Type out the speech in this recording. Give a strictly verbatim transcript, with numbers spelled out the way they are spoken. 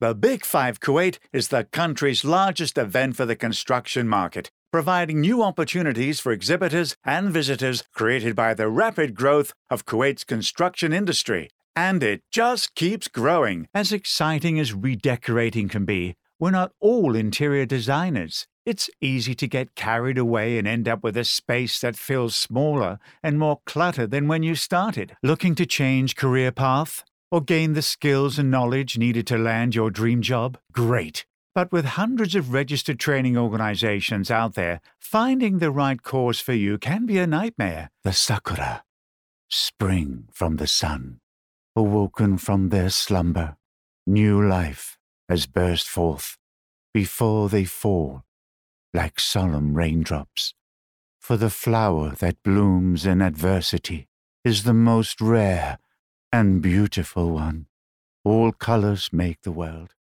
The Big Five Kuwait is the country's largest event for the construction market, providing new opportunities for exhibitors and visitors created by the rapid growth of Kuwait's construction industry. And it just keeps growing. As exciting as redecorating can be, we're not all interior designers. It's easy to get carried away and end up with a space that feels smaller and more cluttered than when you started. Looking to change career path? Or gain the skills and knowledge needed to land your dream job? Great. But with hundreds of registered training organizations out there, finding the right course for you can be a nightmare. The Sakura, spring from the sun, awoken from their slumber, new life has burst forth before they fall like solemn raindrops. For the flower that blooms in adversity is the most rare and beautiful one. All colors make the world,